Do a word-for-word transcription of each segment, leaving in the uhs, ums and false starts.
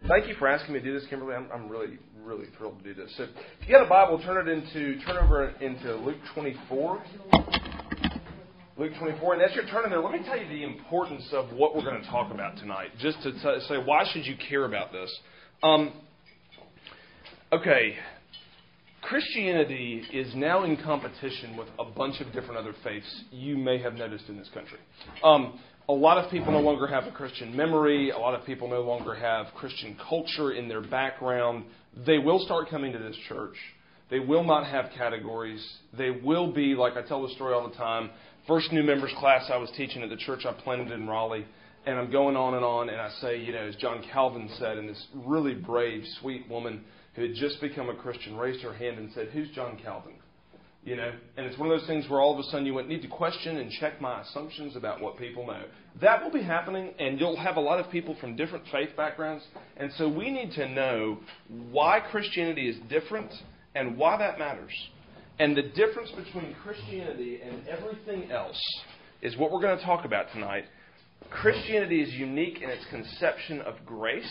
Thank you for asking me to do this, Kimberly. I'm, I'm really, really thrilled to do this. So if you got a Bible, turn it into, turn over into Luke twenty-four. Luke twenty-four. And as you're turning there, let me tell you the importance of what we're going to talk about tonight. Just to t- say, why should you care about this? Um, okay. Christianity is now in competition with a bunch of different other faiths you may have noticed in this country. Um, a lot of people no longer have a Christian memory. A lot of people no longer have Christian culture in their background. They will start coming to this church. They will not have categories. They will be, like I tell the story all the time, first new members class I was teaching at the church I planted in Raleigh, and I'm going on and on, and I say, you know, as John Calvin said, and this really brave, sweet woman who had just become a Christian raised her hand and said, "Who's John Calvin?" You know, and it's one of those things where all of a sudden you went, need to question and check my assumptions about what people know. That will be happening, and you'll have a lot of people from different faith backgrounds, and so we need to know why Christianity is different and why that matters. And the difference between Christianity and everything else is what we're going to talk about tonight. Christianity is unique in its conception of grace.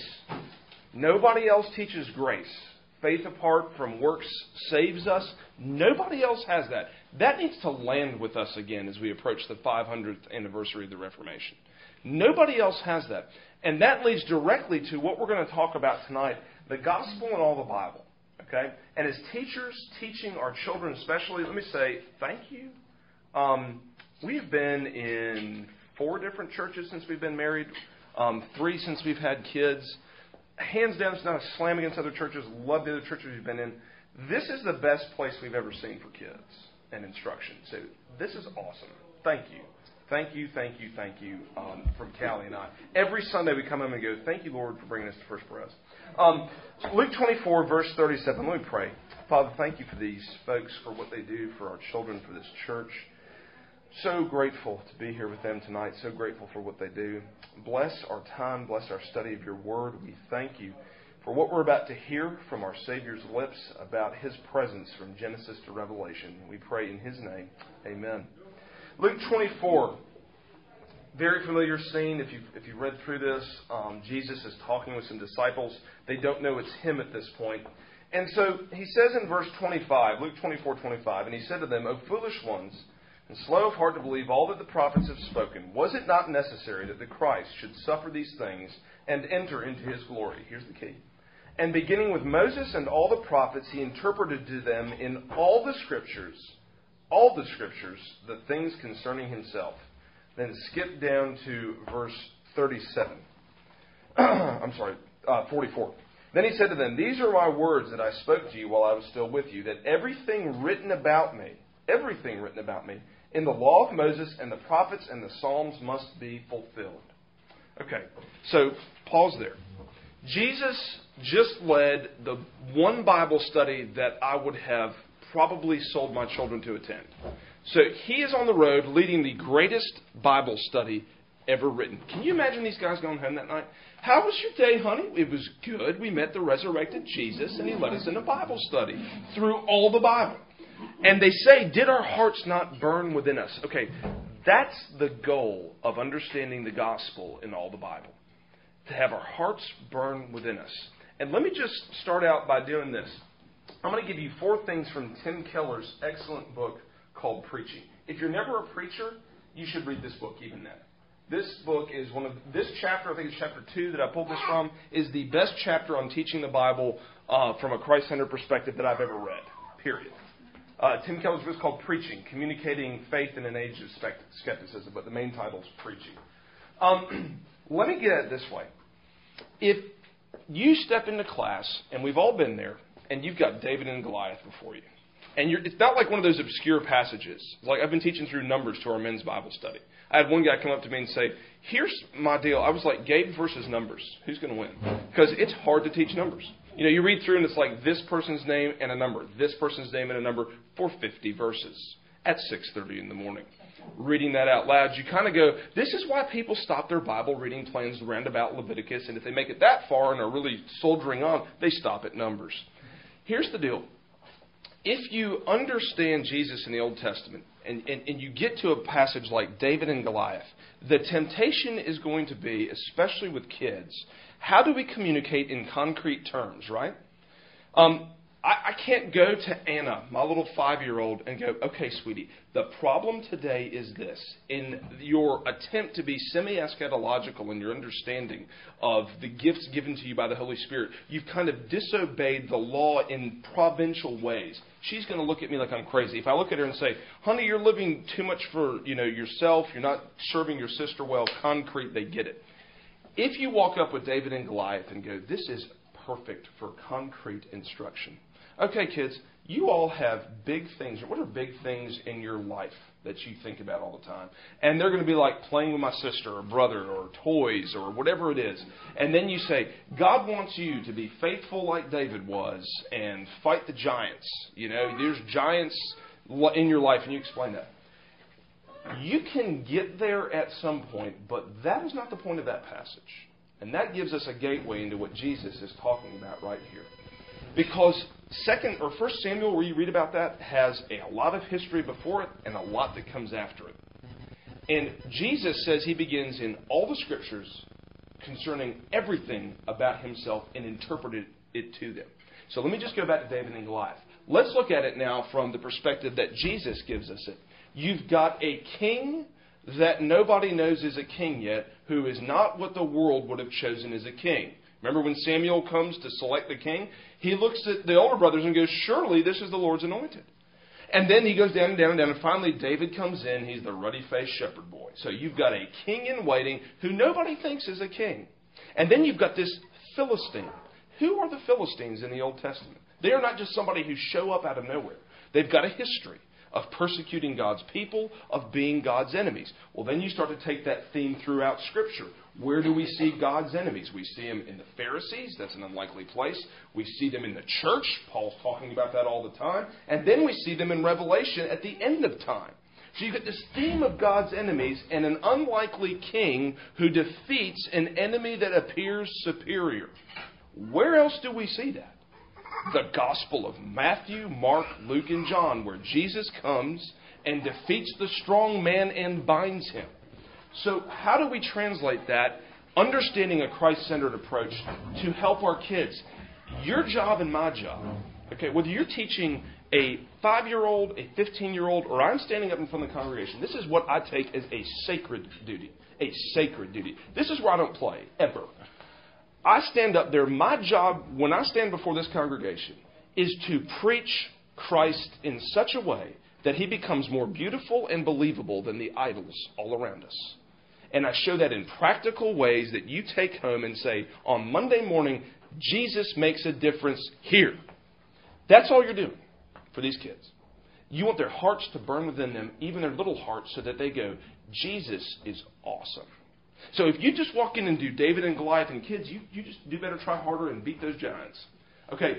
Nobody else teaches grace. Faith apart from works saves us. Nobody else has that. That needs to land with us again as we approach the five hundredth anniversary of the Reformation. Nobody else has that. And that leads directly to what we're going to talk about tonight, the gospel and all the Bible. Okay? And as teachers teaching our children especially, let me say thank you. Um, we've been in four different churches since we've been married, um, three since we've had kids. Hands down, it's not a slam against other churches. Love the other churches we've been in. This is the best place we've ever seen for kids and instruction. So this is awesome. Thank you. Thank you, thank you, thank you um, from Callie and I. Every Sunday we come home and go, thank you, Lord, for bringing us to First Pres. Um, Luke twenty-four, verse thirty-seven. Let me pray. Father, thank you for these folks, for what they do for our children, for this church. So grateful to be here with them tonight. So grateful for what they do. Bless our time. Bless our study of your word. We thank you for what we're about to hear from our Savior's lips about his presence from Genesis to Revelation. We pray in his name. Amen. Luke twenty-four. Very familiar scene. If you've, if you've read through this, um, Jesus is talking with some disciples. They don't know it's him at this point. And so he says in verse twenty-five, Luke twenty-four twenty-five, and he said to them, "O foolish ones, and slow of heart to believe all that the prophets have spoken. Was it not necessary that the Christ should suffer these things and enter into his glory?" Here's the key. "And beginning with Moses and all the prophets, he interpreted to them in all the scriptures, all the scriptures, the things concerning himself." Then skip down to verse thirty-seven. I'm sorry, uh, forty-four. "Then he said to them, These are my words that I spoke to you while I was still with you, that everything written about me, everything written about me, in the law of Moses and the prophets and the Psalms must be fulfilled." Okay, so pause there. Jesus just led the one Bible study that I would have probably sold my children to attend. So he is on the road leading the greatest Bible study ever written. Can you imagine these guys going home that night? "How was your day, honey?" "It was good. We met the resurrected Jesus and he led us in a Bible study through all the Bible." And they say, "Did our hearts not burn within us?" Okay, that's the goal of understanding the gospel in all the Bible. To have our hearts burn within us. And let me just start out by doing this. I'm going to give you four things from Tim Keller's excellent book called Preaching. If you're never a preacher, you should read this book even then. This book is one of, this chapter, I think it's chapter two that I pulled this from, is the best chapter on teaching the Bible uh, from a Christ-centered perspective that I've ever read, period. Uh, Tim Keller's book is called Preaching, Communicating Faith in an Age of Skepticism, but the main title is Preaching. Um, let me get at it this way. If you step into class, and we've all been there, and you've got David and Goliath before you, and you're, it's not like one of those obscure passages. Like I've been teaching through Numbers to our men's Bible study. I had one guy come up to me and say, "Here's my deal." I was like, "Gabe versus Numbers. Who's going to win?" Because it's hard to teach Numbers. You know, you read through and it's like this person's name and a number, this person's name and a number for fifty verses at six thirty in the morning. Reading that out loud, you kind of go, this is why people stop their Bible reading plans around about Leviticus, and if they make it that far and are really soldiering on, they stop at Numbers. Here's the deal. If you understand Jesus in the Old Testament, and, and, and you get to a passage like David and Goliath, the temptation is going to be, especially with kids, how do we communicate in concrete terms, right? Um, I, I can't go to Anna, my little five-year-old, and go, okay, sweetie, the problem today is this. In your attempt to be semi-eschatological in your understanding of the gifts given to you by the Holy Spirit, you've kind of disobeyed the law in provincial ways. She's going to look at me like I'm crazy. If I look at her and say, honey, you're living too much for, you know, yourself, you're not serving your sister well, concrete, they get it. If you walk up with David and Goliath and go, this is perfect for concrete instruction. Okay, kids, you all have big things. What are big things in your life that you think about all the time? And they're going to be like playing with my sister or brother or toys or whatever it is. And then you say, God wants you to be faithful like David was and fight the giants. You know, there's giants in your life, and you explain that. You can get there at some point, but that is not the point of that passage. And that gives us a gateway into what Jesus is talking about right here. Because second or First Samuel, where you read about that, has a lot of history before it and a lot that comes after it. And Jesus says he begins in all the scriptures concerning everything about himself and interpreted it to them. So let me just go back to David and Goliath. Let's look at it now from the perspective that Jesus gives us it. You've got a king that nobody knows is a king yet, who is not what the world would have chosen as a king. Remember when Samuel comes to select the king? He looks at the older brothers and goes, surely this is the Lord's anointed. And then he goes down and down and down, and finally David comes in. He's the ruddy-faced shepherd boy. So you've got a king in waiting who nobody thinks is a king. And then you've got this Philistine. Who are the Philistines in the Old Testament? They are not just somebody who show up out of nowhere. They've got a history of persecuting God's people, of being God's enemies. Well, then you start to take that theme throughout Scripture. Where do we see God's enemies? We see them in the Pharisees. That's an unlikely place. We see them in the church. Paul's talking about that all the time. And then we see them in Revelation at the end of time. So you've got this theme of God's enemies and an unlikely king who defeats an enemy that appears superior. Where else do we see that? The Gospel of Matthew, Mark, Luke, and John, where Jesus comes and defeats the strong man and binds him. So how do we translate that, understanding a Christ-centered approach, to help our kids? Your job and my job, okay, whether you're teaching a five-year-old, a fifteen-year-old, or I'm standing up in front of the congregation, this is what I take as a sacred duty. A sacred duty. This is where I don't play, ever. I stand up there. My job, when I stand before this congregation, is to preach Christ in such a way that he becomes more beautiful and believable than the idols all around us. And I show that in practical ways that you take home and say, on Monday morning, Jesus makes a difference here. That's all you're doing for these kids. You want their hearts to burn within them, even their little hearts, so that they go, Jesus is awesome. So if you just walk in and do David and Goliath, and kids, you, you just do better, try harder, and beat those giants. Okay,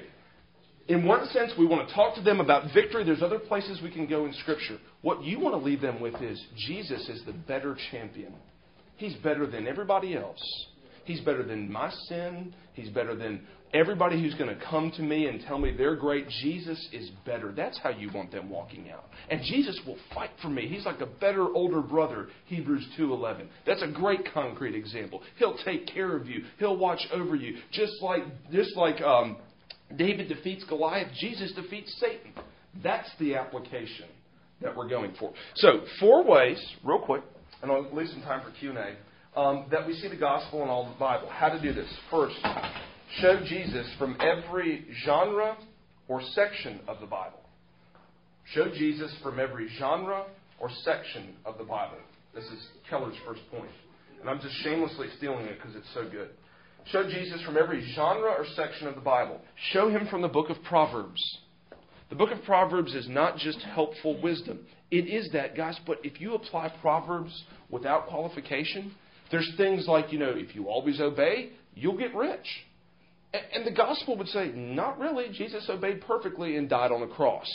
in one sense, we want to talk to them about victory. There's other places we can go in Scripture. What you want to leave them with is Jesus is the better champion. He's better than everybody else. He's better than my sin. He's better than everybody who's going to come to me and tell me they're great. Jesus is better. That's how you want them walking out. And Jesus will fight for me. He's like a better older brother, Hebrews two eleven. That's a great concrete example. He'll take care of you. He'll watch over you. Just like, just like um, David defeats Goliath, Jesus defeats Satan. That's the application that we're going for. So, four ways, real quick, and I'll leave some time for Q and A, um, that we see the gospel in all the Bible. How to do this. First, show Jesus from every genre or section of the Bible. Show Jesus from every genre or section of the Bible. This is Keller's first point. And I'm just shamelessly stealing it because it's so good. Show Jesus from every genre or section of the Bible. Show him from the book of Proverbs. The book of Proverbs is not just helpful wisdom. It is that, guys, but if you apply Proverbs without qualification, there's things like, you know, if you always obey, you'll get rich. And the gospel would say, not really. Jesus obeyed perfectly and died on the cross.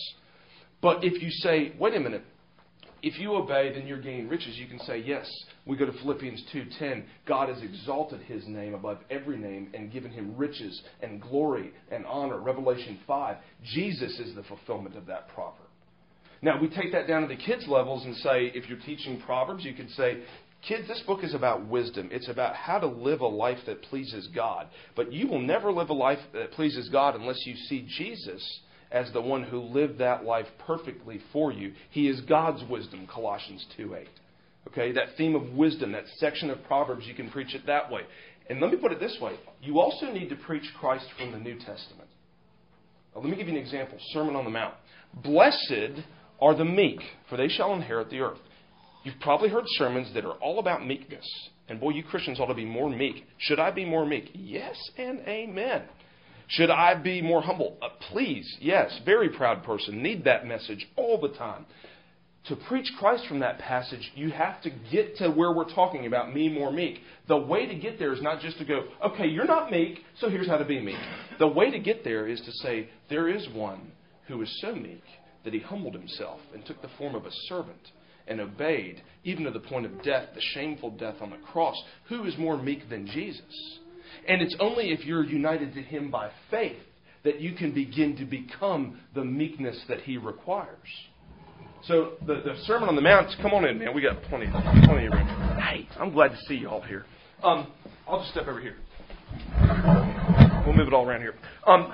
But if you say, wait a minute, if you obey, then you're gaining riches, you can say, yes. We go to Philippians two ten. God has exalted his name above every name and given him riches and glory and honor. Revelation five. Jesus is the fulfillment of that proverb. Now, we take that down to the kids' levels and say, if you're teaching Proverbs, you could say, Kids, this book is about wisdom. It's about how to live a life that pleases God. But you will never live a life that pleases God unless you see Jesus as the one who lived that life perfectly for you. He is God's wisdom, Colossians two eight. Okay, that theme of wisdom, that section of Proverbs, you can preach it that way. And let me put it this way. You also need to preach Christ from the New Testament. Now, let me give you an example. Sermon on the Mount. Blessed are the meek, for they shall inherit the earth. You've probably heard sermons that are all about meekness. And boy, you Christians ought to be more meek. Should I be more meek? Yes and amen. Should I be more humble? Uh, please, yes. Very proud person. Need that message all the time. To preach Christ from that passage, you have to get to where we're talking about me more meek. The way to get there is not just to go, okay, you're not meek, so here's how to be meek. The way to get there is to say, there is one who is so meek that he humbled himself and took the form of a servant and obeyed, even to the point of death, the shameful death on the cross. Who is more meek than Jesus? And it's only if you're united to him by faith that you can begin to become the meekness that he requires. So the, the Sermon on the Mount, come on in, man. We got plenty, plenty of room. Hey, I'm glad to see you all here. Um, I'll just step over here. We'll move it all around here. Um,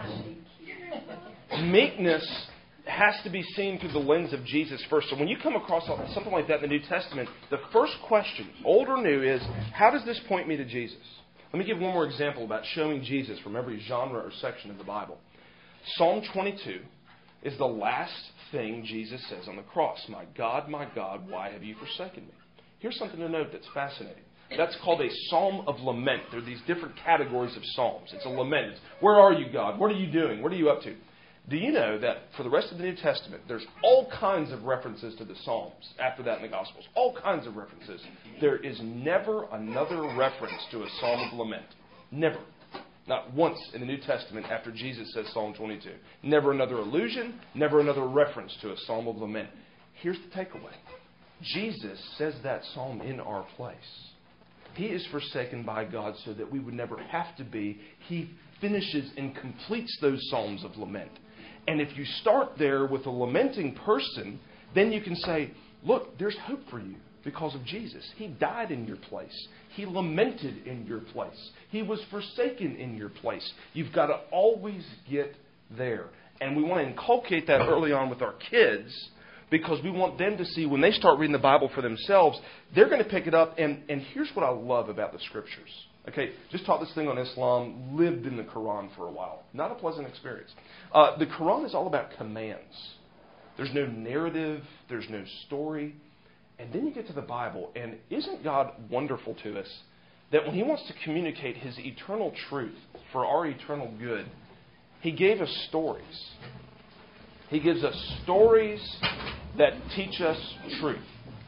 meekness has to be seen through the lens of Jesus first. So when you come across something like that in the New Testament, the first question, old or new, is, how does this point me to Jesus? Let me give one more example about showing Jesus from every genre or section of the Bible. Psalm twenty-two is the last thing Jesus says on the cross. My God, my God, why have you forsaken me? Here's something to note that's fascinating. That's called a psalm of lament. There are these different categories of psalms. It's a lament. It's, where are you, God? What are you doing? What are you up to? Do you know that for the rest of the New Testament, there's all kinds of references to the Psalms after that in the Gospels? All kinds of references. There is never another reference to a psalm of lament. Never. Not once in the New Testament after Jesus says Psalm twenty-two. Never another allusion, never another reference to a psalm of lament. Here's the takeaway. Jesus says that psalm in our place. He is forsaken by God so that we would never have to be. He finishes and completes those psalms of lament. And if you start there with a lamenting person, then you can say, look, there's hope for you because of Jesus. He died in your place. He lamented in your place. He was forsaken in your place. You've got to always get there. And we want to inculcate that early on with our kids because we want them to see when they start reading the Bible for themselves, they're going to pick it up. And, and here's what I love about the Scriptures. Okay, just taught this thing on Islam, lived in the Quran for a while. Not a pleasant experience. Uh, the Quran is all about commands. There's no narrative. There's no story. And then you get to the Bible, and isn't God wonderful to us that when He wants to communicate His eternal truth for our eternal good, He gave us stories. He gives us stories that teach us truth.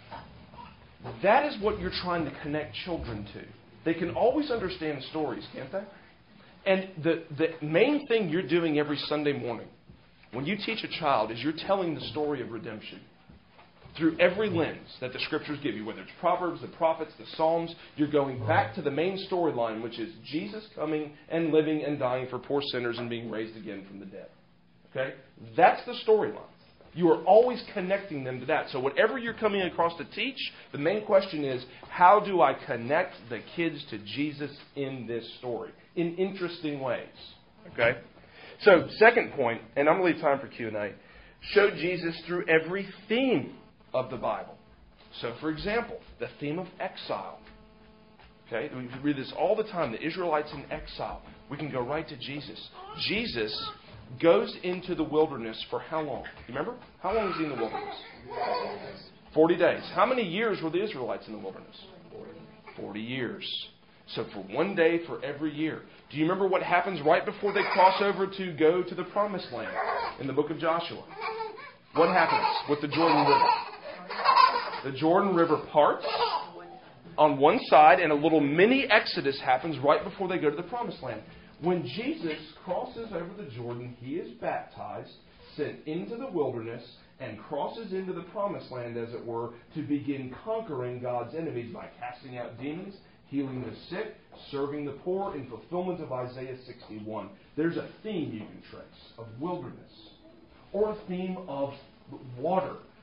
That is what you're trying to connect children to. They can always understand stories, can't they? And the, the main thing you're doing every Sunday morning when you teach a child is you're telling the story of redemption. Through every lens that the Scriptures give you, whether it's Proverbs, the prophets, the Psalms, you're going back to the main storyline, which is Jesus coming and living and dying for poor sinners and being raised again from the dead. Okay? That's the storyline. You are always connecting them to that. So whatever you're coming across to teach, the main question is, how do I connect the kids to Jesus in this story? In interesting ways. Okay? So, second point, and I'm going to leave time for Q and A, show Jesus through every theme of the Bible. So, for example, the theme of exile. Okay? We read this all the time, the Israelites in exile. We can go right to Jesus. Jesus goes into the wilderness for how long? You remember? How long was he in the wilderness? Forty days. How many years were the Israelites in the wilderness? Forty years. So for one day for every year. Do you remember what happens right before they cross over to go to the Promised Land in the book of Joshua? What happens with the Jordan River? The Jordan River parts on one side, and a little mini exodus happens right before they go to the Promised Land. When Jesus crosses over the Jordan, he is baptized, sent into the wilderness, and crosses into the Promised Land, as it were, to begin conquering God's enemies by casting out demons, healing the sick, serving the poor, in fulfillment of Isaiah sixty-one. There's a theme you can trace of wilderness, or a theme of water.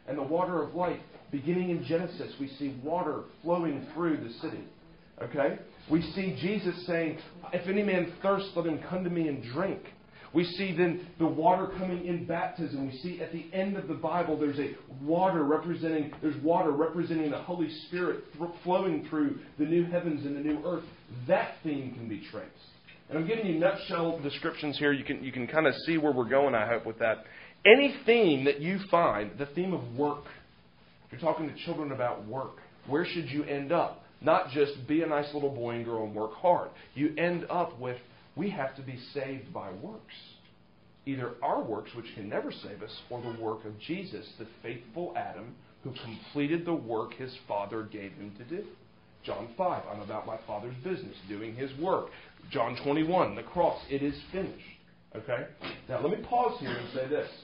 and the water of life. Beginning in Genesis, we see water flowing through the city. Okay? We see Jesus saying, if any man thirst, let him come to me and drink. We see then the water coming in baptism. We see at the end of the Bible there's a water representing, there's water representing the Holy Spirit th- flowing through the new heavens and the new earth. That theme can be traced. And I'm giving you nutshell descriptions here. You can you can kind of see where we're going, I hope, with that. Any theme that you find, the theme of work. You're talking to children about work. Where should you end up? Not just be a nice little boy and girl and work hard. You end up with, we have to be saved by works. Either our works, which can never save us, or the work of Jesus, the faithful Adam, who completed the work his Father gave him to do. John five, I'm about my Father's business, doing his work. John twenty-one, the cross, it is finished. Okay? Now let me pause here and say this.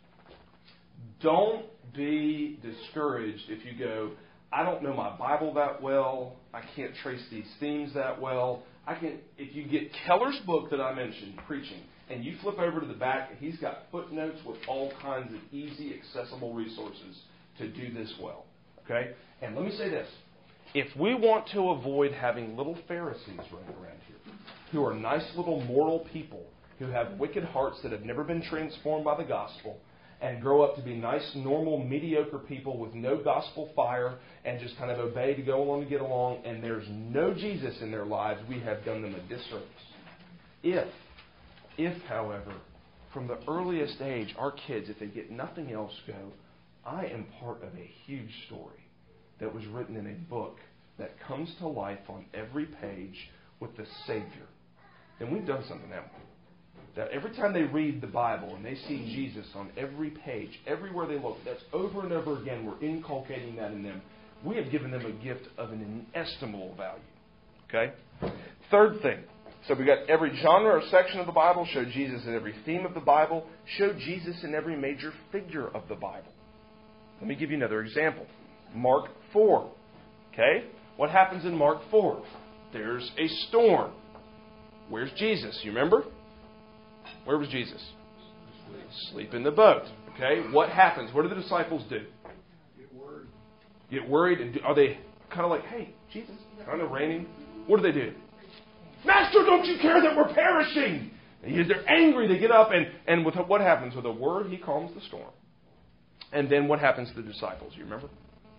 Don't be discouraged if you go, I don't know my Bible that well. I can't trace these themes that well. I can. If you get Keller's book that I mentioned, Preaching, and you flip over to the back, he's got footnotes with all kinds of easy, accessible resources to do this well. Okay? And let me say this. If we want to avoid having little Pharisees running around here, who are nice little moral people, who have wicked hearts that have never been transformed by the gospel, and grow up to be nice, normal, mediocre people with no gospel fire and just kind of obey to go along to get along, and there's no Jesus in their lives, we have done them a disservice. If, if, however, from the earliest age, our kids, if they get nothing else, go, I am part of a huge story that was written in a book that comes to life on every page with the Savior, then we've done something, haven't we? That every time they read the Bible and they see Jesus on every page, everywhere they look, that's over and over again, we're inculcating that in them. We have given them a gift of an inestimable value. Okay? Third thing. So we got every genre or section of the Bible, show Jesus in every theme of the Bible, show Jesus in every major figure of the Bible. Let me give you another example. Mark four. Okay? What happens in Mark four? There's a storm. Where's Jesus? You remember? Where was Jesus? Sleep in the boat. Okay? What happens? What do the disciples do? Get worried. Get worried? And do, are they kind of like, hey, Jesus, kind of raining? What do they do? Master, don't you care that we're perishing? And they're angry. They get up, and, and with what happens? With a word, he calms the storm. And then what happens to the disciples? You remember?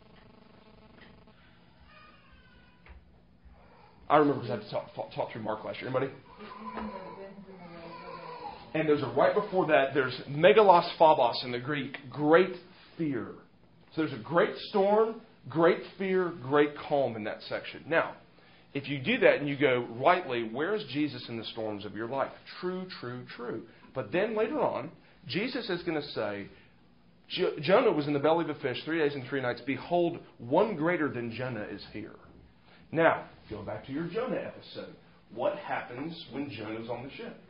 I remember because I had to talk, talk through Mark last year. Anybody? And there's a right before that, there's megalos phobos in the Greek, great fear. So there's a great storm, great fear, great calm in that section. Now, if you do that and you go, rightly, where is Jesus in the storms of your life? True, true, true. But then later on, Jesus is going to say, Jonah was in the belly of a fish three days and three nights. Behold, one greater than Jonah is here. Now, go back to your Jonah episode. What happens when Jonah's on the ship?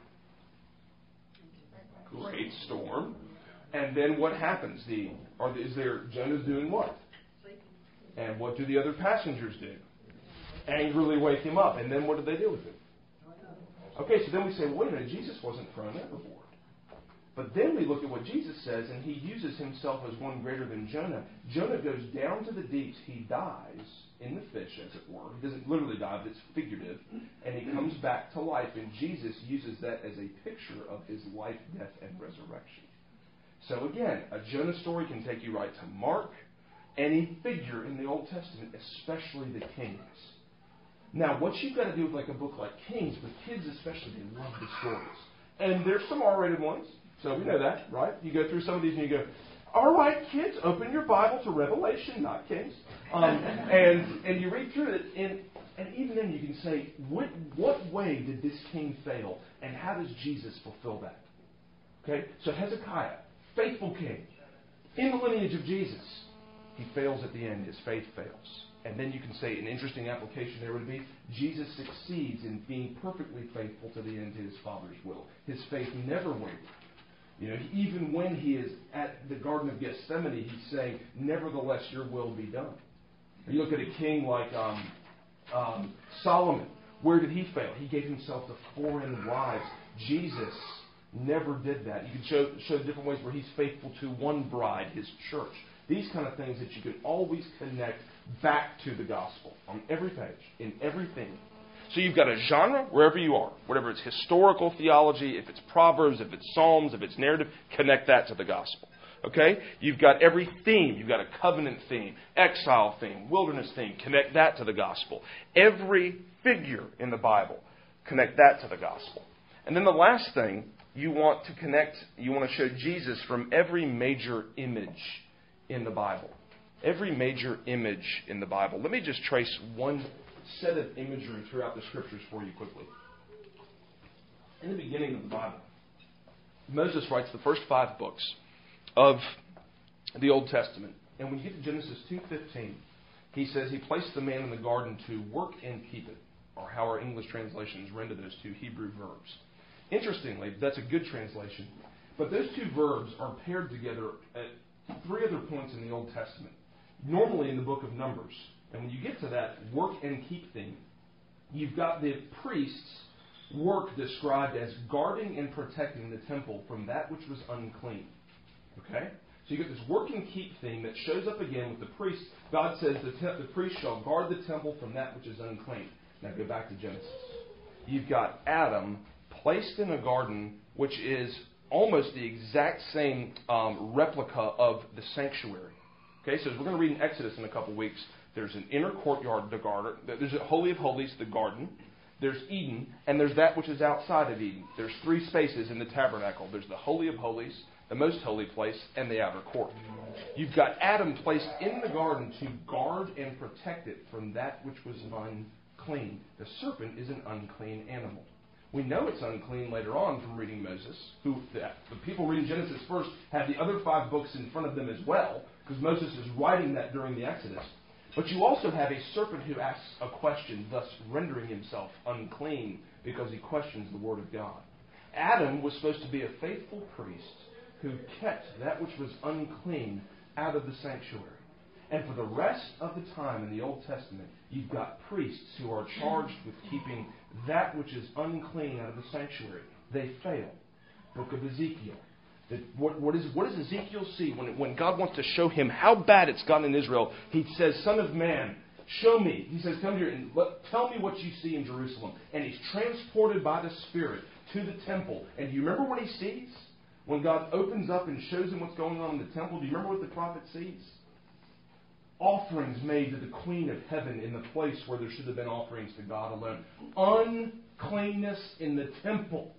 Great storm. And then what happens? The are is there Jonah's doing what? And what do the other passengers do? Angrily wake him up. And then what did they do with him? Okay, so then we say, wait a minute, Jesus wasn't thrown overboard. But then we look at what Jesus says, and he uses himself as one greater than Jonah. Jonah goes down to the deeps. He dies in the fish, as it were. He doesn't literally die, but it's figurative. And he comes back to life, and Jesus uses that as a picture of his life, death, and resurrection. So again, a Jonah story can take you right to Mark, any figure in the Old Testament, especially the kings. Now, what you've got to do with like a book like Kings, with kids especially, they love the stories. And there's some R-rated ones, so we know that, right? You go through some of these and you go, all right, kids, open your Bible to Revelation, not Kings. Um, and and you read through it, and, and even then you can say, what, what way did this king fail, and how does Jesus fulfill that? Okay, so Hezekiah, faithful king, in the lineage of Jesus, he fails at the end, his faith fails. And then you can say an interesting application there would be, Jesus succeeds in being perfectly faithful to the end to his Father's will. His faith never wavered. You know, even when he is at the Garden of Gethsemane, he's saying, nevertheless, your will be done. You look at a king like um, um, Solomon. Where did he fail? He gave himself to foreign wives. Jesus never did that. You can show, show different ways where he's faithful to one bride, his church. These kind of things that you can always connect back to the gospel on every page, in everything. So you've got a genre wherever you are, whatever it's historical theology, if it's Proverbs, if it's Psalms, if it's narrative, connect that to the gospel. Okay? You've got every theme. You've got a covenant theme, exile theme, wilderness theme. Connect that to the gospel. Every figure in the Bible, connect that to the gospel. And then the last thing, you want to connect, you want to show Jesus from every major image in the Bible. Every major image in the Bible. Let me just trace one set of imagery throughout the Scriptures for you quickly. In the beginning of the Bible, Moses writes the first five books of the Old Testament. And when you get to Genesis two fifteen, he says he placed the man in the garden to work and keep it, or how our English translations render those two Hebrew verbs. Interestingly, that's a good translation, but those two verbs are paired together at three other points in the Old Testament, normally in the book of Numbers. And when you get to that work and keep thing, you've got the priest's work described as guarding and protecting the temple from that which was unclean. Okay? So you get this work and keep thing that shows up again with the priest. God says the, te- the priest shall guard the temple from that which is unclean. Now go back to Genesis. You've got Adam placed in a garden which is almost the exact same um, replica of the sanctuary. Okay, so as we're going to read in Exodus in a couple weeks, there's an inner courtyard, the garden. There's a Holy of Holies, the garden. There's Eden, and there's that which is outside of Eden. There's three spaces in the tabernacle. There's the Holy of Holies, the most holy place, and the outer court. You've got Adam placed in the garden to guard and protect it from that which was unclean. The serpent is an unclean animal. We know it's unclean later on from reading Moses, who the, the people reading Genesis first have the other five books in front of them as well, because Moses is writing that during the Exodus. But you also have a serpent who asks a question, thus rendering himself unclean because he questions the Word of God. Adam was supposed to be a faithful priest who kept that which was unclean out of the sanctuary. And for the rest of the time in the Old Testament, you've got priests who are charged with keeping that which is unclean out of the sanctuary. They fail. Book of Ezekiel. That what, what, is, what does Ezekiel see when, when God wants to show him how bad it's gotten in Israel? He says, Son of man, show me. He says, come here and let, tell me what you see in Jerusalem. And he's transported by the Spirit to the temple. And do you remember what he sees? When God opens up and shows him what's going on in the temple, do you remember what the prophet sees? Offerings made to the Queen of Heaven in the place where there should have been offerings to God alone. Uncleanness in the temple.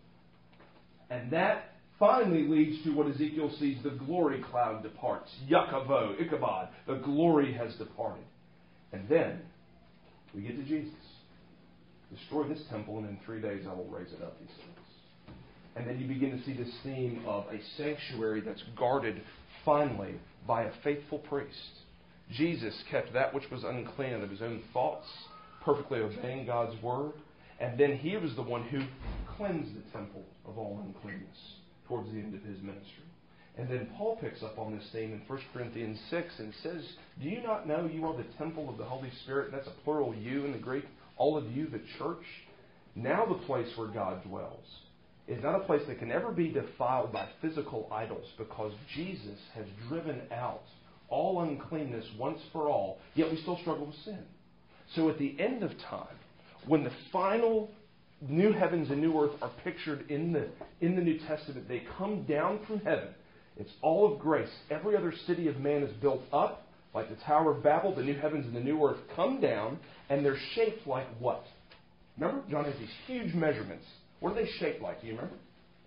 And that finally leads to what Ezekiel sees, the glory cloud departs. Yakavo, Ichabod, the glory has departed. And then we get to Jesus. Destroy this temple, and in three days I will raise it up, he says. And then you begin to see this theme of a sanctuary that's guarded finally by a faithful priest. Jesus kept that which was unclean out of his own thoughts, perfectly obeying God's word. And then he was the one who cleansed the temple of all uncleanness towards the end of his ministry. And then Paul picks up on this theme in First Corinthians six and says, do you not know you are the temple of the Holy Spirit? And that's a plural you in the Greek. All of you, the church. Now the place where God dwells is not a place that can ever be defiled by physical idols, because Jesus has driven out all uncleanness once for all, yet we still struggle with sin. So at the end of time, when the final new heavens and new earth are pictured in the in the New Testament, they come down from heaven. It's all of grace. Every other city of man is built up, like the Tower of Babel. The new heavens and the new earth come down, and they're shaped like what? Remember? John has these huge measurements. What are they shaped like? Do you remember?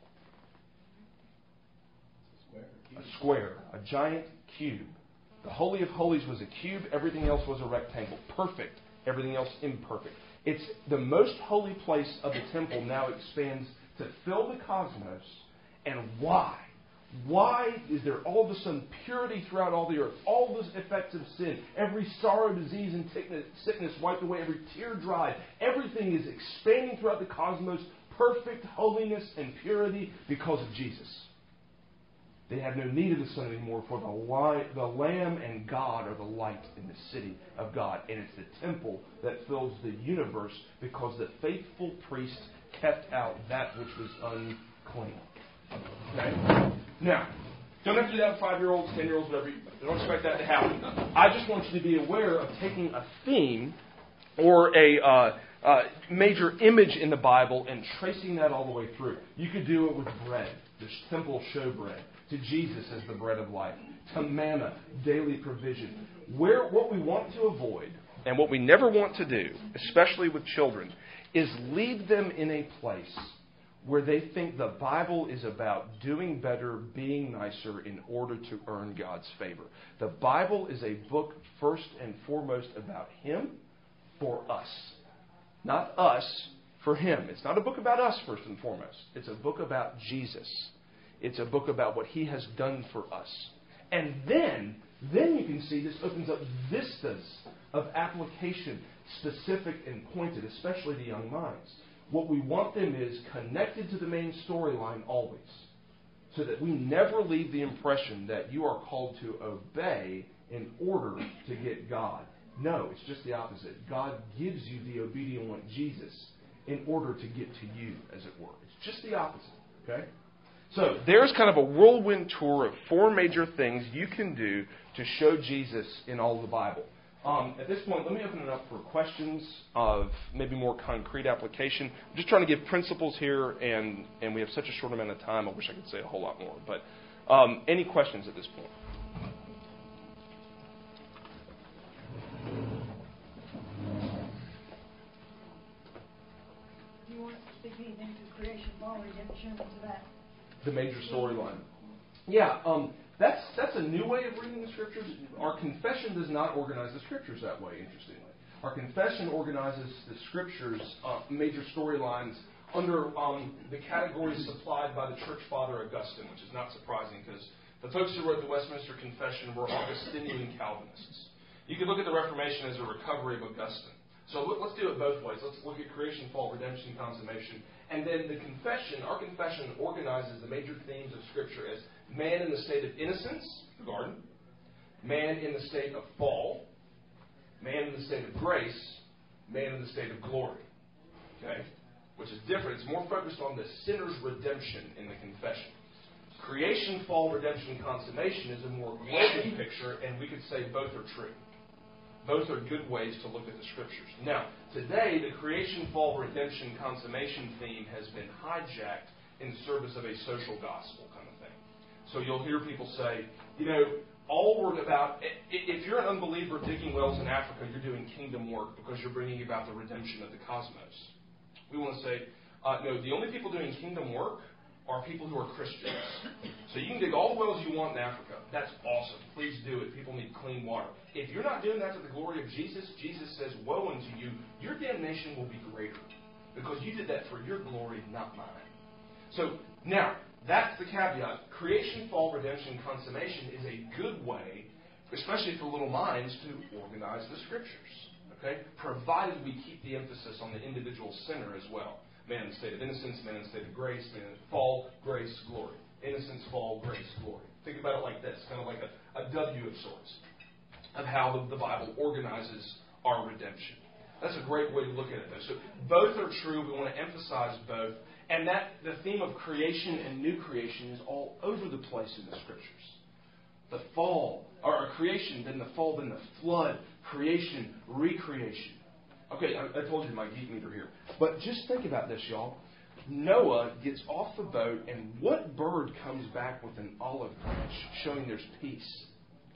A square. A giant cube. The Holy of Holies was a cube. Everything else was a rectangle. Perfect. Everything else imperfect. It's the most holy place of the temple now expands to fill the cosmos. And why? Why is there all of a sudden purity throughout all the earth? All the effects of sin. Every sorrow, disease, and sickness wiped away. Every tear dried. Everything is expanding throughout the cosmos. Perfect holiness and purity because of Jesus. They have no need of the Son anymore, for the, light, the Lamb and God are the light in the city of God. And it's the temple that fills the universe, because the faithful priest kept out that which was unclean. Okay? Now, Don't have to do that with five-year-olds, ten-year-olds, whatever. Don't expect that to happen. I just want you to be aware of taking a theme or a uh, uh, major image in the Bible and tracing that all the way through. You could do it with bread, the simple showbread, to Jesus as the bread of life, to manna, daily provision. Where what we want to avoid and what we never want to do, especially with children, is leave them in a place where they think the Bible is about doing better, being nicer in order to earn God's favor. The Bible is a book first and foremost about Him for us. Not us for Him. It's not a book about us first and foremost. It's a book about Jesus. It's a book about what He has done for us. And then, then you can see this opens up vistas of application, specific and pointed, especially to young minds. What we want them is connected to the main storyline always, so that we never leave the impression that you are called to obey in order to get God. No, it's just the opposite. God gives you the obedient one, Jesus, in order to get to you, as it were. It's just the opposite, okay? So there's kind of a whirlwind tour of four major things you can do to show Jesus in all of the Bible. Um, at this point, let me open it up for questions of maybe more concrete application. I'm just trying to give principles here, and, and we have such a short amount of time. I wish I could say a whole lot more. But um, any questions at this point? Do you want to speak anything to creation, fall, redemption, to that? The major storyline. Yeah, um, that's that's a new way of reading the Scriptures. Our confession does not organize the Scriptures that way, interestingly. Our confession organizes the Scriptures, uh, major storylines, under um, the categories supplied by the Church Father Augustine, which is not surprising because the folks who wrote the Westminster Confession were Augustinian Calvinists. You could look at the Reformation as a recovery of Augustine. So let's do it both ways. Let's look at creation, fall, redemption, consummation. And then the confession, our confession organizes the major themes of Scripture as man in the state of innocence, the garden, man in the state of fall, man in the state of grace, man in the state of glory. Okay? Which is different. It's more focused on the sinner's redemption in the confession. Creation, fall, redemption, consummation is a more global picture, and we could say both are true. Both are good ways to look at the Scriptures. Now, today, the creation, fall, redemption, consummation theme has been hijacked in service of a social gospel kind of thing. So you'll hear people say, you know, all we're about, if you're an unbeliever digging wells in Africa, you're doing kingdom work because you're bringing about the redemption of the cosmos. We want to say, uh, no, the only people doing kingdom work are people who are Christians. So you can dig all the wells you want in Africa. That's awesome. Please do it. People need clean water. If you're not doing that to the glory of Jesus, Jesus says, woe unto you. Your damnation will be greater because you did that for your glory, not mine. So now, that's the caveat. Creation, fall, redemption, consummation is a good way, especially for little minds, to organize the Scriptures. Okay? Provided we keep the emphasis on the individual sinner as well. Man in the state of innocence, man in the state of grace, man in the fall, grace, glory. Innocence, fall, grace, glory. Think about it like this, kind of like a, a W of sorts, of how the, the Bible organizes our redemption. That's a great way to look at it, though. So both are true. We want to emphasize both. And that the theme of creation and new creation is all over the place in the Scriptures. The fall, or creation, then the fall, then the flood, creation, recreation. Okay, I, I told you my geek meter here. But just think about this, y'all. Noah gets off the boat, and what bird comes back with an olive branch showing there's peace?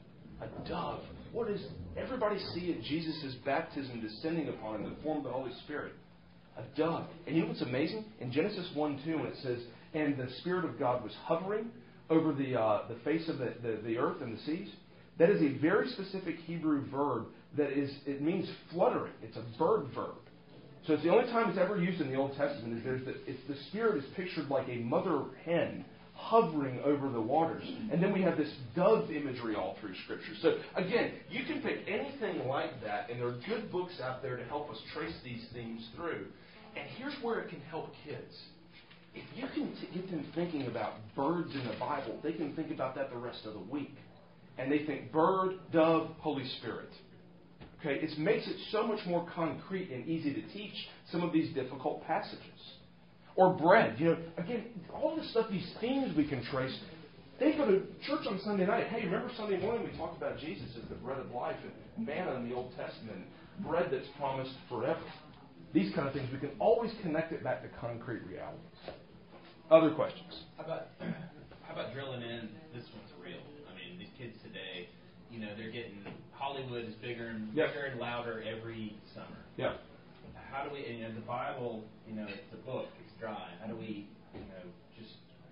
A dove. What is, everybody see at Jesus' baptism descending upon him in the form of the Holy Spirit? A dove. And you know what's amazing? In Genesis one two, when it says, and the Spirit of God was hovering over the uh, the face of the, the, the earth and the seas, that is a very specific Hebrew verb that is, it means fluttering. It's a bird verb. So it's the only time it's ever used in the Old Testament is there's the, it's the Spirit is pictured like a mother hen hovering over the waters. And then we have this dove imagery all through Scripture. So again, you can pick anything like that, and there are good books out there to help us trace these themes through. And here's where it can help kids. If you can t- get them thinking about birds in the Bible, they can think about that the rest of the week. And they think bird, dove, Holy Spirit. Okay, it makes it so much more concrete and easy to teach some of these difficult passages. Or bread. You know, again, all this stuff, these themes we can trace, They go to church on Sunday night. Hey, remember Sunday morning we talked about Jesus as the bread of life and manna in the Old Testament, bread that's promised forever. These kind of things, we can always connect it back to concrete realities. Other questions? How about how about drilling in, this one's real? I mean, these kids today, you know, they're getting, Hollywood is bigger and yep. bigger and louder every summer. Yeah. How do we, and you know, the Bible, you know, it's a book, it's dry. How do we, you know, just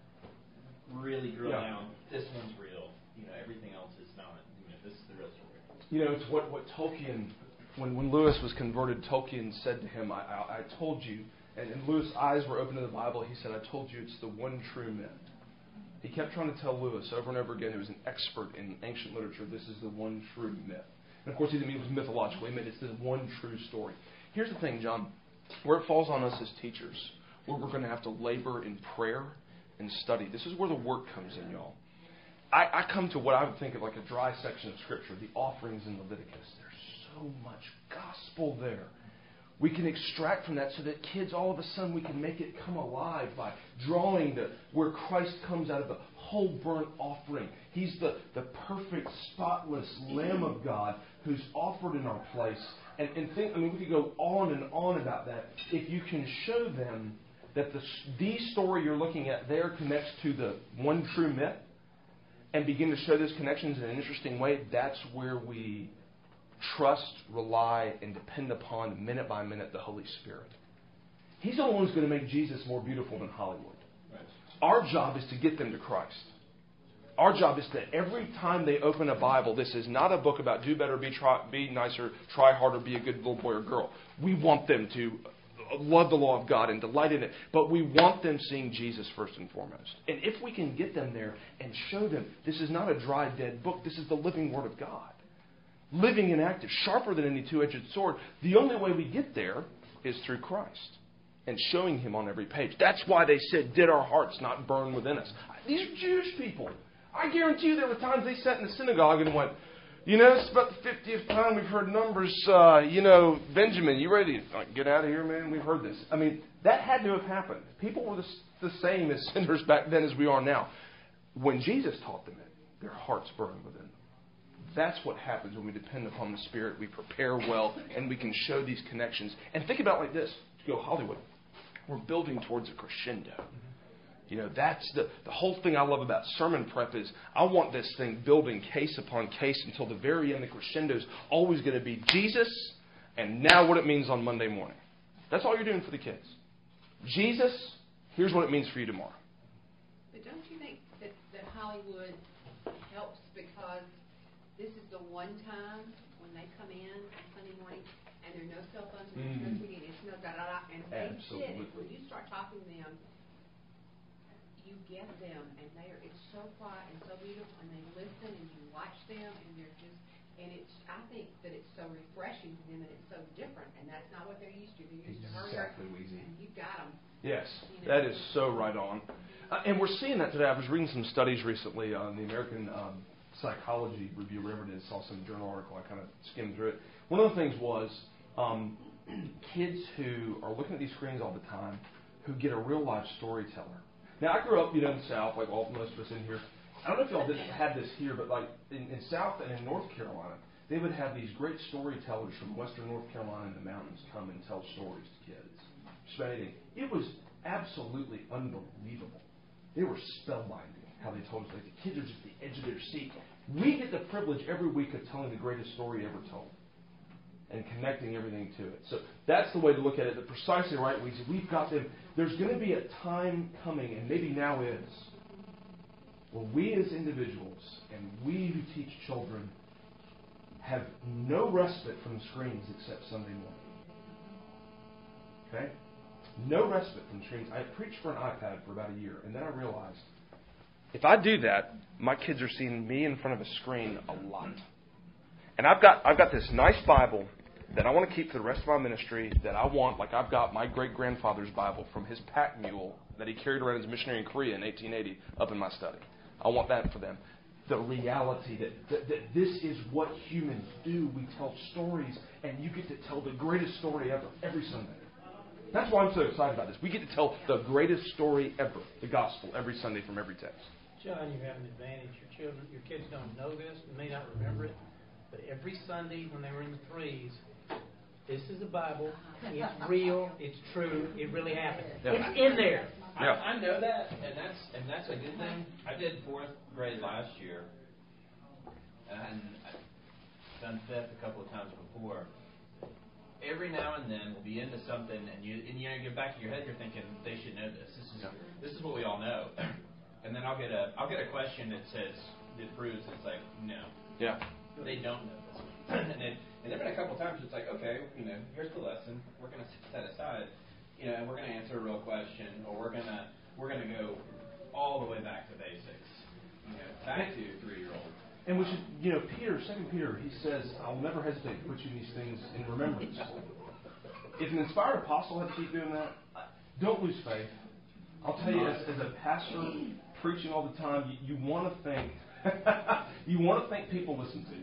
really drill yeah. down, this one's real, you know, everything else is not. You know, this is the real story. You know, it's what, what Tolkien, when, when Lewis was converted, Tolkien said to him, I, I, I told you, and, and Lewis' eyes were open to the Bible, he said, I told you it's the one true myth. He kept trying to tell Lewis over and over again, who was an expert in ancient literature, this is the one true myth. And of course, he didn't mean it was mythological. He meant it's the one true story. Here's the thing, John. Where it falls on us as teachers, where we're going to have to labor in prayer and study. This is where the work comes in, y'all. I, I come to what I would think of like a dry section of Scripture, the offerings in Leviticus. There's so much gospel there. We can extract from that so that kids, all of a sudden, we can make it come alive by drawing the where Christ comes out of the whole burnt offering. He's the, the perfect, spotless Lamb of God who's offered in our place. And, and think, I mean, we could go on and on about that. If you can show them that the, the story you're looking at there connects to the one true myth and begin to show those connections in an interesting way, that's where we trust, rely, and depend upon, minute by minute, the Holy Spirit. He's the only one who's going to make Jesus more beautiful than Hollywood. Right. Our job is to get them to Christ. Our job is that every time they open a Bible, this is not a book about do better, be try, be nicer, try harder, be a good little boy or girl. We want them to love the law of God and delight in it, but we want them seeing Jesus first and foremost. And if we can get them there and show them this is not a dry, dead book, this is the living Word of God. Living and active, sharper than any two-edged sword. The only way we get there is through Christ and showing Him on every page. That's why they said, did our hearts not burn within us? These are Jewish people. I guarantee you there were times they sat in the synagogue and went, you know, it's about the fiftieth time we've heard numbers, uh, you know, Benjamin, you ready to like, get out of here, man? We've heard this. I mean, that had to have happened. People were the, the same as sinners back then as we are now. When Jesus taught them it, their hearts burned within them. That's what happens when we depend upon the Spirit. We prepare well, and we can show these connections. And think about it like this. To go Hollywood, we're building towards a crescendo. You know, that's the, the whole thing I love about sermon prep is I want this thing building case upon case until the very end. The crescendo is always going to be Jesus and now what it means on Monday morning. That's all you're doing for the kids. Jesus, here's what it means for you tomorrow. But don't you think that, that Hollywood helps because this is the one time when they come in on Sunday morning and there are no cell phones and there's no T V and it's no da-da-da. And they sit, and when you start talking to them, you get them and they are, it's so quiet and so beautiful and they listen and you watch them and they're just, and it's, I think that it's so refreshing to them and it's so different and that's not what they're used to. They're used exactly, to hurry up and you've got them. Yes, you know? that is so right on. Uh, and we're seeing that today. I was reading some studies recently on the American um, Psychology Review, whatever it is, saw some journal article, I kind of skimmed through it. One of the things was um, kids who are looking at these screens all the time who get a real life storyteller. Now, I grew up, you know, in the South, like all most of us in here. I don't know if y'all didn't have this here, but like in, in South and in North Carolina, they would have these great storytellers from Western North Carolina and the mountains come and tell stories to kids. Fascinating. It was absolutely unbelievable. They were spellbinding how they told us. Like the kids are just at the edge of their seat. We get the privilege every week of telling the greatest story ever told and connecting everything to it. So that's the way to look at it. The precisely right way. We've got them. There's going to be a time coming, and maybe now is, where we as individuals and we who teach children have no respite from screens except Sunday morning. Okay? No respite from screens. I preached for an iPad for about a year, and then I realized if I do that, my kids are seeing me in front of a screen a lot. And I've got I've got this nice Bible that I want to keep for the rest of my ministry that I want, like I've got my great-grandfather's Bible from his pack mule that he carried around as a missionary in Korea in eighteen eighty up in my study. I want that for them. The reality that, that, that this is what humans do. We tell stories, and you get to tell the greatest story ever every Sunday. That's why I'm so excited about this. We get to tell the greatest story ever, the gospel, every Sunday from every text. John, you have an advantage. Your children, your kids don't know this, and may not remember it, but every Sunday when they were in the threes, this is the Bible. It's real. It's true. It really happened. Yeah. It's in there. Yeah. I, I know that, and that's and that's a good thing. I did fourth grade last year, and I've done fifth a couple of times before. Every now and then we'll be into something, and you and you know, you get back in your head, you're thinking they should know this. This is Yeah. this is what we all know. And then I'll get a I'll get a question that says that proves it's like no, Yeah. they don't know this. and then and there've been a couple of times it's like, okay, you know, here's the lesson. We're going to set aside, you know, and we're going to answer a real question, or we're gonna we're gonna go all the way back to basics, you know, back to your three year old. And we should, you know, Peter, Second Peter, he says, "I'll never hesitate to put you these things in remembrance." If an inspired apostle had to keep doing that, don't lose faith. I'll tell you, as, as a pastor preaching all the time, you, you want to think, you want to think people listen to you.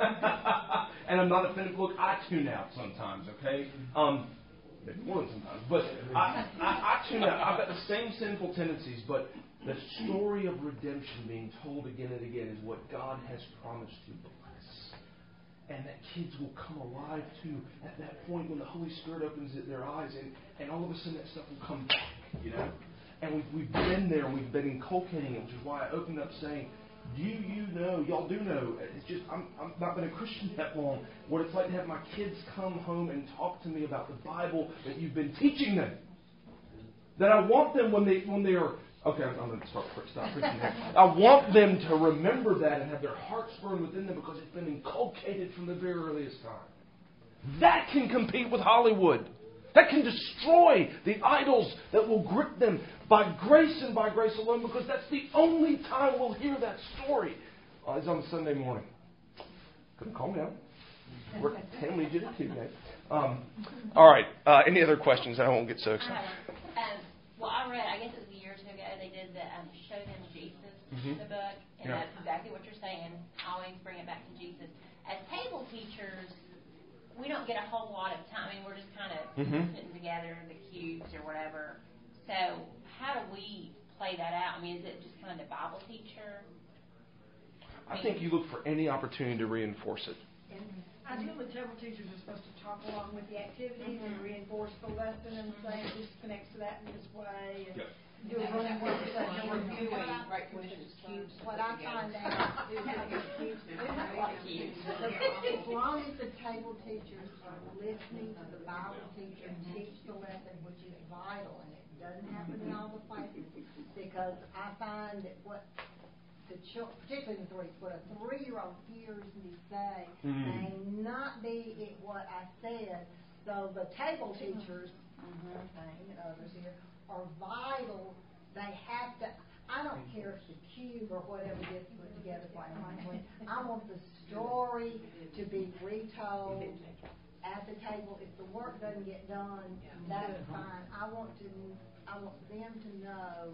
And I'm not offended. Look, I tune out sometimes, okay? Um, maybe more than sometimes, but I, I, I tune out. I've got the same sinful tendencies, but the story of redemption being told again and again is what God has promised to bless. And that kids will come alive to at that point when the Holy Spirit opens their eyes, and, and all of a sudden that stuff will come back, you know? And we've, we've been there, and we've been inculcating it, which is why I opened up saying, do you know, y'all do know, it's just, I'm, I'm not been a Christian that long, what it's like to have my kids come home and talk to me about the Bible that you've been teaching them. That I want them when they when they are, okay, I'm, I'm going to start, stop preaching now. I want them to remember that and have their hearts burn within them because it's been inculcated from the very earliest time. That can compete with Hollywood. That can destroy the idols that will grip them by grace and by grace alone, because that's the only time we'll hear that story. Uh, it's on Sunday morning. Couldn't calm down. We're ten, we did it too, guys. Um, All right. Uh, any other questions? I won't get so excited. Um, well, I read, I guess it was a year or two ago, they did the um, Show Them Jesus, Mhm. the book, and Yeah. that's exactly what you're saying. Always bring it back to Jesus. As table teachers, we don't get a whole lot of time. I mean, we're just kind of Mhm. putting together the cubes or whatever. So how do we play that out? I mean, is it just kind of the Bible teacher? I think you look for any opportunity to reinforce it. Ideally, table teachers are supposed to talk along with the activities and reinforce the lesson and say this connects to that in this way. And Yep. do a running work session. And reviewing, right, commissions, cubes. What I find out is that as long as the table teachers are listening to the Bible teacher teach the lesson, which is vital, and it doesn't happen in all the places, because I find that what the children, particularly the three, what a three-year-old hears me say Mm. may not be it what I said. So the table teachers, and others here, are vital. They have to. I don't care if the cube or whatever gets put together, quite frankly. I want the story to be retold at the table. If the work doesn't get done, that's fine. I want to. I want them to know.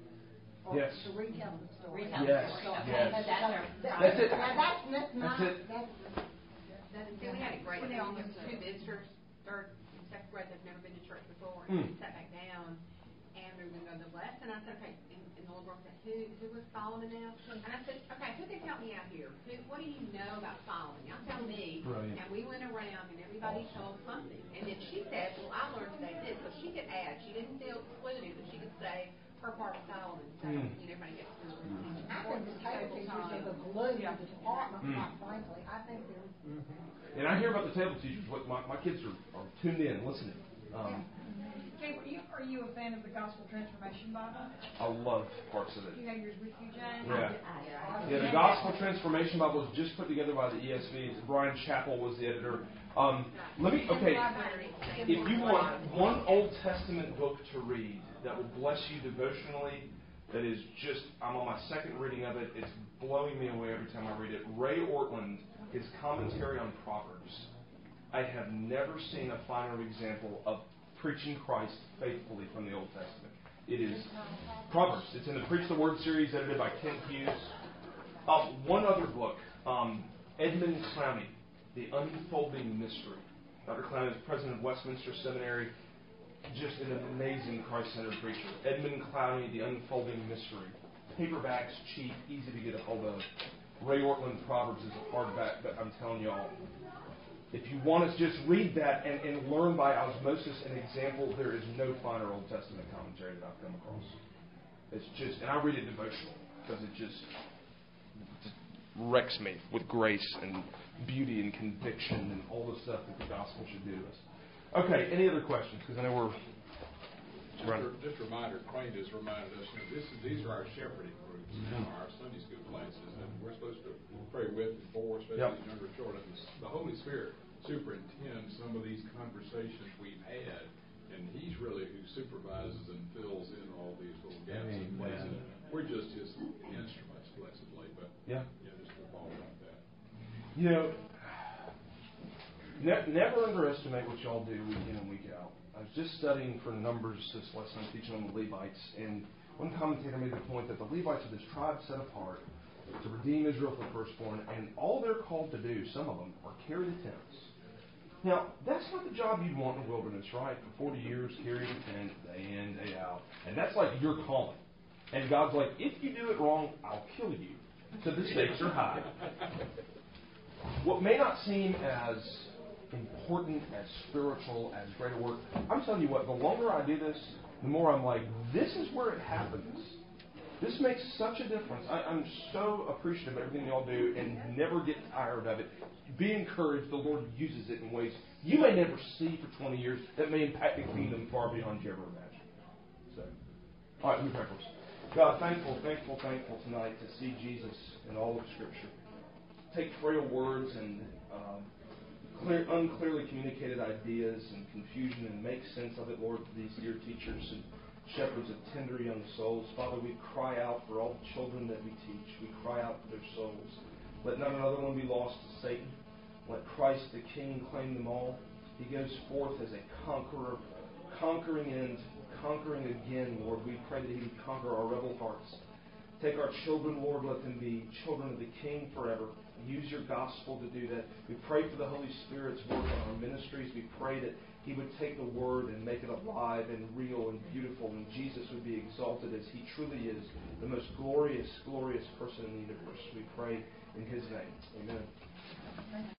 Or Yes. to retell the story. Retell Yes. the story. Yes. Okay, that's our, That's it. Now that's that's not That's it. that's. See, we had a great, we had two visitors, third and second grade, they've never been to church before, and we Mm. sat back down, and we were going to go to the lesson, I said, okay, and, and the little girl said, who, who was Solomon now? And I said, okay, who can help me out here? Who, what do you know about Solomon? Y'all tell me. Brilliant. And we went around, and everybody told something, and then she said, well, I learned today this, so she could add, she didn't feel excluded, but she could say her part of Solomon, so, Mm. you know, everybody gets to I think the table teachers are the glue of the department, Mm. quite frankly. I think they're. And I hear about the table teachers. What my, my kids are, are tuned in, listening. Um, Jay, are you, are you a fan of the Gospel Transformation Bible? I love parts of it. Do you have yours with you, Jane? Yeah. Yeah, the Gospel Transformation Bible was just put together by the E S V. Brian Chappell was the editor. Um, let me, okay, if you want one Old Testament book to read that will bless you devotionally, that is just, I'm on my second reading of it. It's blowing me away every time I read it. Ray Ortland, his commentary on Proverbs. I have never seen a finer example of preaching Christ faithfully from the Old Testament. It is Proverbs. It's in the Preach the Word series, edited by Kent Hughes. Um, one other book, um, Edmund Clowney, The Unfolding Mystery. Doctor Clowney is president of Westminster Seminary. Just an amazing Christ-centered preacher. Edmund Clowney, The Unfolding Mystery. paperback's cheap, easy to get a hold of. Ray Ortland Proverbs is a hardback, but I'm telling y'all, if you want to just read that and, and learn by osmosis an example, there is no finer Old Testament commentary that I've come across. It's just, and I read it devotional because it just, just wrecks me with grace and beauty and conviction and all the stuff that the gospel should do to us. Okay, any other questions? Because I know we're Just a, just a reminder, Crane just reminded us, you know, this is, these are our shepherding groups, mm-hmm. our Sunday school classes, and we're supposed to pray with and for, especially yep. these younger children. The Holy Spirit superintends some of these conversations we've had, and He's really who supervises and fills in all these little gaps in place. And we're just His instruments, blessedly, but yeah, yeah, just to follow about that. You know, ne- never underestimate what y'all do week in and week out. I was just studying for Numbers this lesson, teaching on the Levites, and one commentator made the point that the Levites are this tribe set apart to redeem Israel from the firstborn, and all they're called to do, some of them, are carry the tents. Now, that's not the job you'd want in the wilderness, right? For forty years, carry the tent, day in, day out. And that's like your calling. And God's like, if you do it wrong, I'll kill you. So the stakes are high. What may not seem as important, as spiritual, as great a work, I'm telling you what, the longer I do this, the more I'm like, this is where it happens. This makes such a difference. I, I'm so appreciative of everything y'all do and never get tired of it. Be encouraged. The Lord uses it in ways you may never see for twenty years that may impact the kingdom far beyond you ever imagined. So, all right, let me pray first. God, thankful, thankful, thankful tonight to see Jesus in all of Scripture. Take frail words and um, clear, unclearly communicated ideas and confusion and make sense of it, Lord, for these dear teachers and shepherds of tender young souls. Father, we cry out for all the children that we teach. We cry out for their souls. Let not another one be lost to Satan. Let Christ the King claim them all. He goes forth as a conqueror, conquering and conquering again, Lord. We pray that He would conquer our rebel hearts. Take our children, Lord, let them be children of the King forever. Use your gospel to do that. We pray for the Holy Spirit's work on our ministries. We pray that He would take the Word and make it alive and real and beautiful, and Jesus would be exalted as He truly is, the most glorious, glorious person in the universe. We pray in His name. Amen.